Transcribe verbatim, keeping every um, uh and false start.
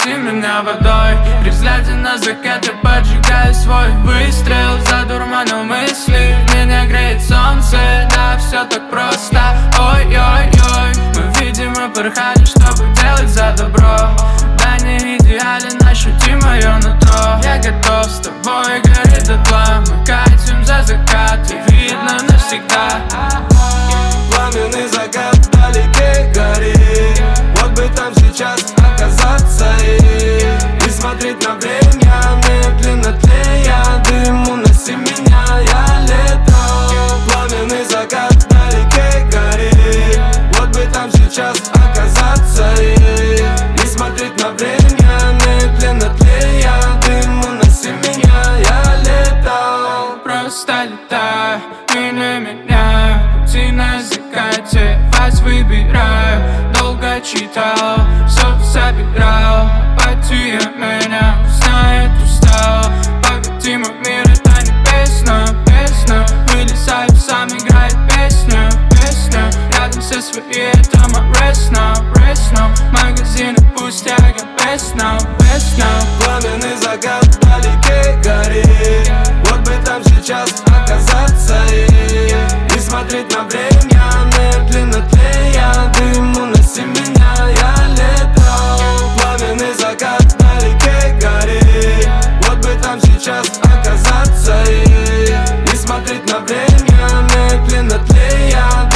окати меня водой. При взгляде на закат я поджигаю свой выстрел. Задурманил мысли, меня греет солнце. Да, все так просто, ой-ой-ой. Мы, видимо, порхали, чтобы делать за добро. Да, не идеален, ощути мое нутро. Я готов с тобой гореть дотла. Мы катим за закат, и видно навсегда. Пламенный закат вдалеке горит. Вот бы там сейчас оказаться и не смотреть на время, медленно тлея. Дым, уноси меня, я летал. Пламенный закат вдалеке горит. Вот бы там сейчас оказаться и не смотреть на время, медленно тлея. Дым, уноси меня, я летал. Просто летаю, меня меняю. Пути на закате, вас выбираю. Долго читал, все собирал. Апатия меня знает, устал. Погоди, мой мир, это не песня, песня. Вылезаю сам, играет песню, песню. Рядом все свои, это мой rest now, rest now. Магазины пустяк, я best now, best now. Пламенный закат вдалеке горит. Вот бы там сейчас оказаться и не смотреть на время, медленно тлея. Дым, уноси меня, я летал. Пламенный закат вдалеке горит. Вот бы там сейчас оказаться и не смотреть на время, медленно тлея.